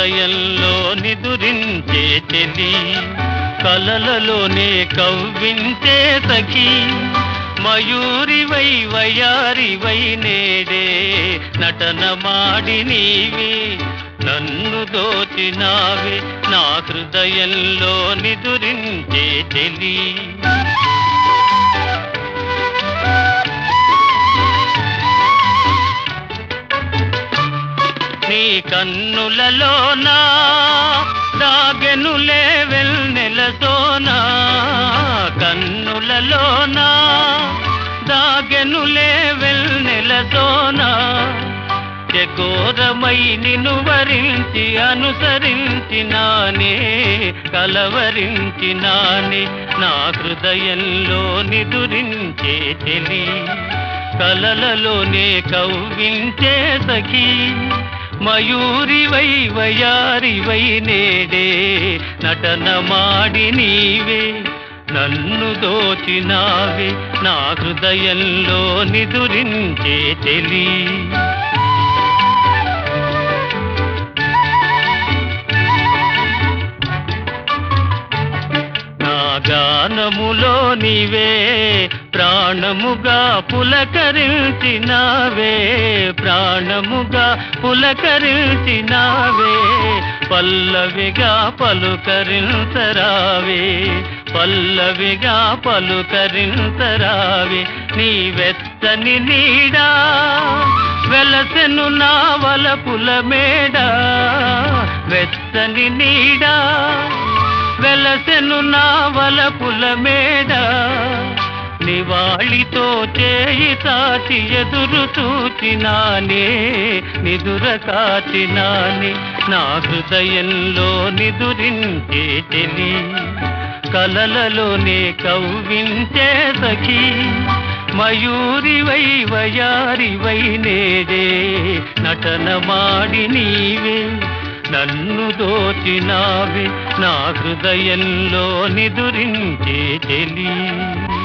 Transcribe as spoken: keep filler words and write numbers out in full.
హృదయంలో నిదురించే చెలి, కలలలోనే కవ్వించే సఖి, మయూరివై వయారివై నేడే నటన మాడి నీవే నన్ను దోచినావే, నా హృదయంలో నిదురించే చెలి. నీ కన్నులలోనా దాగెనులే వెన్నెల సోనా, కన్నులలోనా దాగెనులే వెన్నెల సోనా, చకోరమై నిన్ను వరించి అనుసరించినానే కలవరించినానే, నా హృదయంలో నిదురించే చెలి, కలలలోనే కవ్వించే సఖి, మయూరివై వయారివై నేడే నటన మాడి నీవే నన్ను దోచినావే, నా హృదయంలో నిదురించే చెలి. నా గానములో నీవే ప్రాణముగా పులకరించినావే, ప్రాణముగా పులకరించినావే, పల్లవిగా పలుకరించరావే, పల్లవిగా పలుకరించరావే, నీ వెచ్చని నీడా వెలసెను నా వలపుల మేడ, వెచ్చని నీడా వెలసెను నా వలపుల మేడ, నివాళితో చేయి తాచి ఎదురు చూచినానే నిదుర కాచినానే, నా హృదయంలో నిదురించే చెలి, కలలలోనే కవ్వించే సఖి, మయూరివై వయారివై నేడే నటన మాడి నీవే నన్ను దోచినావే, నా హృదయంలో నిదురించే చెలి.